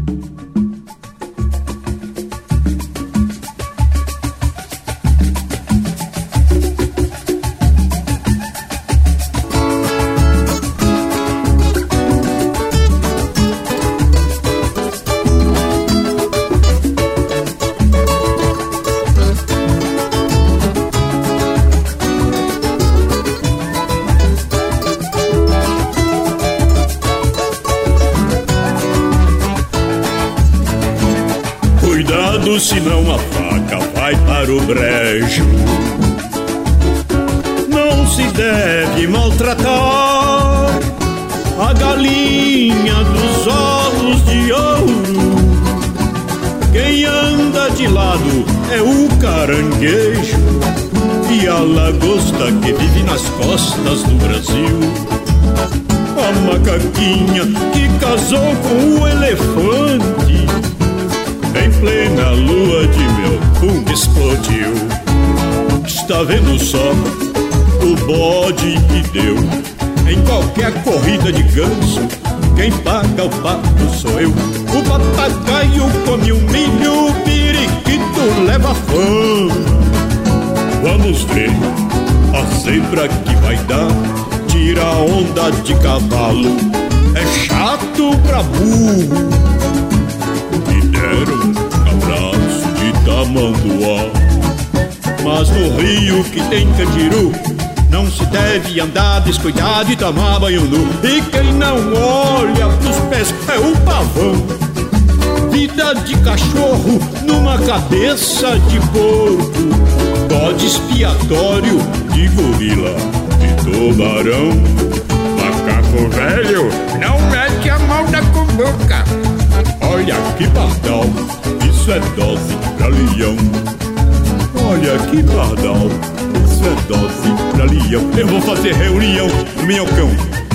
Senão a faca vai para o brejo. Não se deve maltratar a galinha dos ovos de ouro. Quem anda de lado é o caranguejo e a lagosta que vive nas costas do Brasil. A macaquinha que casou com o elefante, em plena lua de mel, pum, explodiu. Está vendo só o bode que deu? Em qualquer corrida de ganso, quem paga o pato sou eu. O papagaio come o milho, o periquito leva fama. Vamos ver a zebra que vai dar. Tira a onda de cavalo, é chato pra burro. Deram um abraço de tamanduá. Mas no rio que tem candiru, não se deve andar descuidado e tomar banho nu. E quem não olha pros pés é o pavão. Vida de cachorro numa cabeça de porco, bode expiatório de gorila, de tubarão. Macaco velho, não mete a mão na cumbuca. Olha que pardal, isso é dose pra leão. Olha que pardal, isso é dose pra leão. Eu vou fazer reunião no Minhocão.